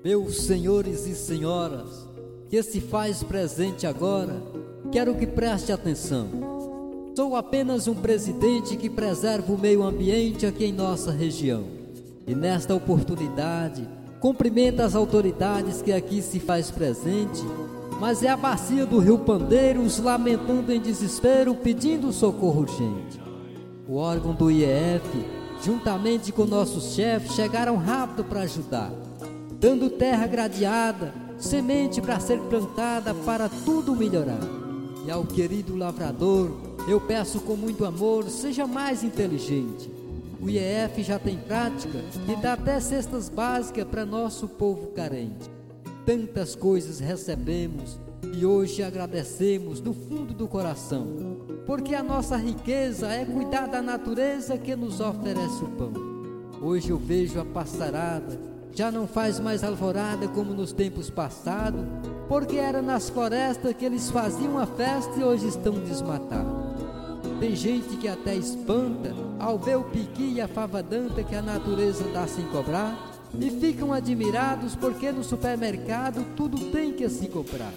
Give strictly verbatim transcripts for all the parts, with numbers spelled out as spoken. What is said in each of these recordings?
Meus senhores e senhoras, que se faz presente agora, quero que preste atenção. Sou apenas um presidente que preserva o meio ambiente aqui em nossa região. E nesta oportunidade, cumprimento as autoridades que aqui se faz presente, mas é a bacia do Rio Pandeiros lamentando em desespero, pedindo socorro urgente. O órgão do I E F, juntamente com nossos chefes, chegaram rápido para ajudar, dando terra gradeada, semente para ser plantada para tudo melhorar. E ao querido lavrador, eu peço com muito amor, seja mais inteligente. O I E F já tem prática e dá até cestas básicas para nosso povo carente. Tantas coisas recebemos e hoje agradecemos do fundo do coração, porque a nossa riqueza é cuidar da natureza que nos oferece o pão. Hoje eu vejo a passarada, já não faz mais alvorada como nos tempos passados, porque era nas florestas que eles faziam a festa e hoje estão desmatados. Tem gente que até espanta ao ver o piqui e a fava danta que a natureza dá sem cobrar, e ficam admirados porque no supermercado tudo tem que se comprar.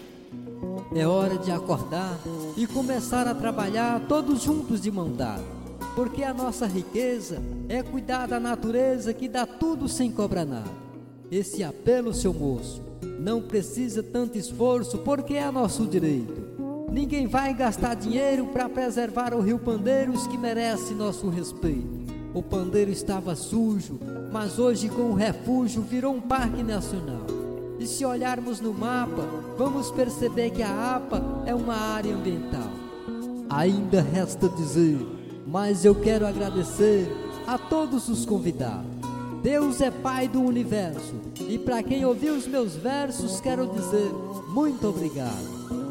É hora de acordar e começar a trabalhar todos juntos de mão dada, porque a nossa riqueza é cuidar da natureza que dá tudo sem cobrar nada. Esse apelo, seu moço, não precisa tanto esforço porque é nosso direito. Ninguém vai gastar dinheiro para preservar o Rio Pandeiros que merece nosso respeito. O Pandeiro estava sujo, mas hoje com o refúgio virou um parque nacional. E se olharmos no mapa, vamos perceber que a APA é uma área ambiental. Ainda resta dizer, mas eu quero agradecer a todos os convidados. Deus é Pai do Universo, e para quem ouviu os meus versos, quero dizer muito obrigado.